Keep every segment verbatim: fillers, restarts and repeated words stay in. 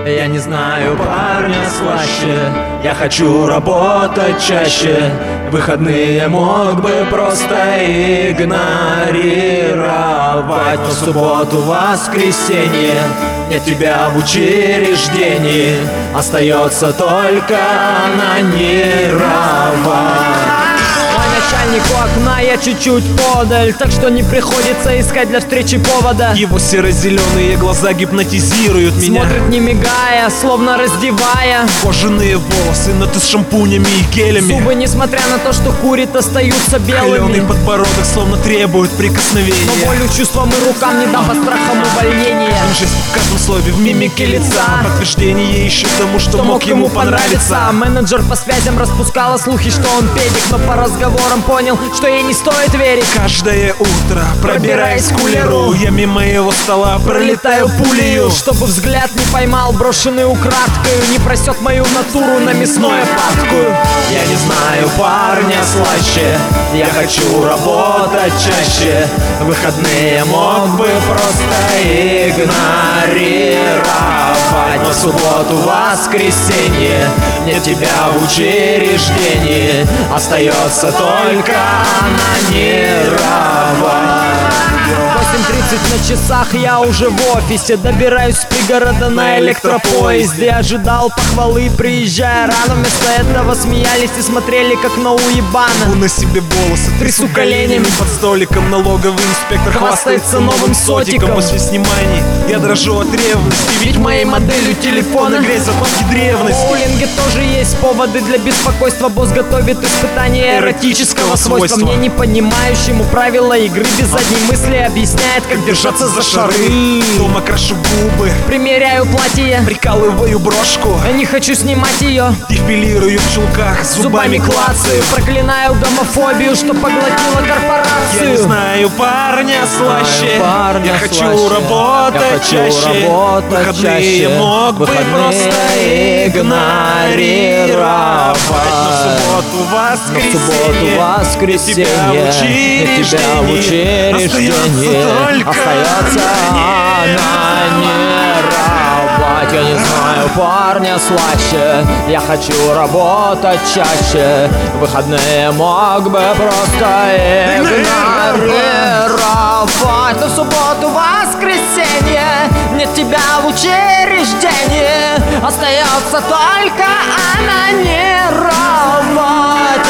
Я не знаю парня слаще. Я хочу работать чаще. Выходные мог бы просто игнорировать, но субботу, воскресенье нет тебя в учреждении. Остается только анонировать. Начальник у окна, я чуть-чуть подаль, так что не приходится искать для встречи повода. Его серо-зеленые глаза гипнотизируют меня. Смотрит не мигая, словно раздевая. Кожаные волосы, но ты с шампунями и гелями. Зубы, несмотря на то, что курит, остаются белыми. Холеный подбородок словно требует прикосновения. Но волю чувствам и рукам не дам по страхам увольнения. Жесть в каждом слове, в мимике лица. Подтверждение еще тому, что, что мог ему понравиться. Менеджер по связям распускала слухи, что он педик, но по разговорам понял, что ей не стоит верить. Каждое утро, пробираясь к кулеру, я мимо его стола пролетаю пулею. Чтобы взгляд не поймал, брошенный украдкою, не просек мою натуру на мясное падкую. Я не знаю парня слаще. Я хочу работать чаще. Выходные мог бы просто игнорировать, но субботу, воскресенье нет тебя в учреждении. Остается только анонировать. восемь тридцать на часах, я уже в офисе. Добираюсь с пригорода на электропоезде. Ожидал похвалы, приезжая рано. Вместо этого смеялись и смотрели, как на уебана. На себе волосы, трясу коленями. Под столиком налоговый инспектор хвастается новым сотиком. После сниманий я дрожу от ревности, ведь моей моделью телефона грязь запахи древности. В буллинге тоже есть поводы для беспокойства. Босс готовит испытание эротического свойства. Мне не понимающему правила игры без задней мысли объясняет, как держаться за шары. Дома крашу губы, примеряю платье, прикалываю брошку. Я не хочу снимать ее, дефилирую в чулках, зубами клацаю. Проклинаю гомофобию, что поглотила корпорацию. Я не знаю парня слаще. Парня Я хочу слаще. работать Я хочу чаще. работать Выходные чаще. мог бы Выходные просто игнорировать. Но в субботу, Но в субботу, воскресенье воскресенье нет тебя в учреждении. Остается анонировать. Я не знаю парня слаще. Я хочу работать чаще. Выходные мог бы просто игнорировать. Но в субботу, воскресенье нет тебя в учреждении. Остается только анонировать.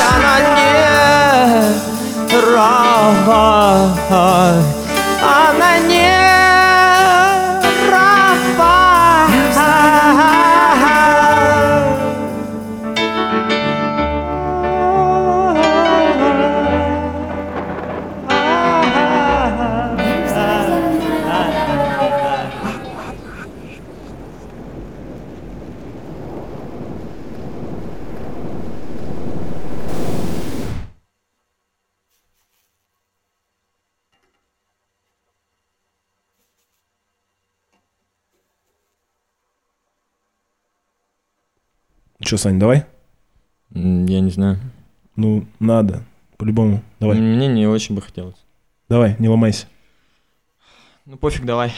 Анонировать. Анонировать. Че, Сань, давай? Я не знаю. Ну, надо. По-любому. Давай. Мне не очень бы хотелось. Давай, не ломайся. Ну пофиг, давай.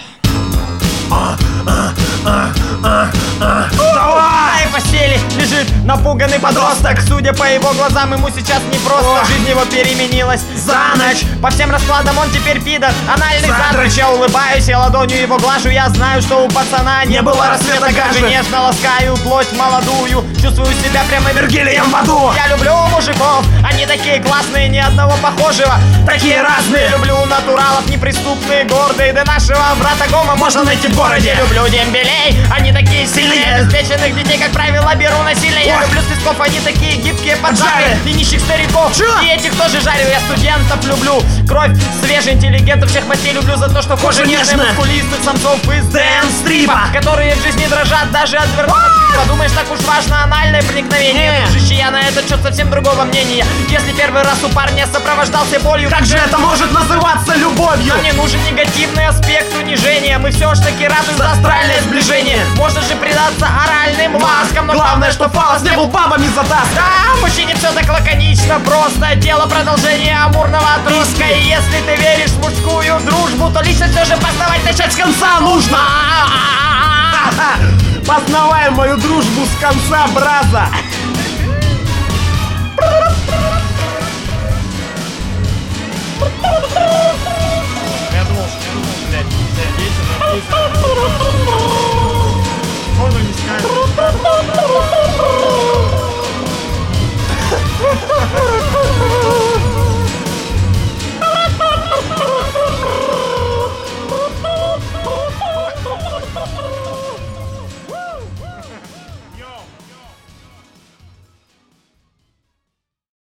Давай! В постели лежит напуганный подросток. Судя по его глазам, ему сейчас непросто. Жизнь его переменилась за ночь. По всем раскладам он теперь пидор, анальный задрыч. Я улыбаюсь, я ладонью его глажу. Я знаю, что у пацана не было рассвета гажи. Нежно ласкаю плоть молодую. Чувствую себя прямо Вергилием в аду. Я люблю мужиков, они такие классные, ни одного похожего. Такие разные. Люблю натуралов, неприступные, гордые. До нашего брата Гома можно найти в городе. Люблю дембелей, они такие сильные. Обеспеченных детей, как правило, беру насильно. Я люблю списков, они такие гибкие, поджарые. И нищих стариков, и этих тоже жарю. Я студентов люблю, кровь свежих интеллигентов. Всех мастей люблю за то, что кожа нежная. Мускулистых самцов из дэнс-стрипа, которые в жизни дрожат даже от верховного. Подумаешь, так уж важно анальное проникновение. Дружище, я на этот счет совсем другого мнения. Если первый раз у парня сопровождался болью, как же это может называться любовью? Нам не нужен негативный аспект унижения. Мы все ж таки рады за астральное сближение. Можно же предаться оральным ласкам, но главное, что фалос не был бабами затаскан. Да, мужчине все так лаконично, просто дело продолжения амурного отростка. И если ты веришь в мужскую дружбу, то лично все же познавать начать с конца нужно. Познавай мою дружбу с конца, браза.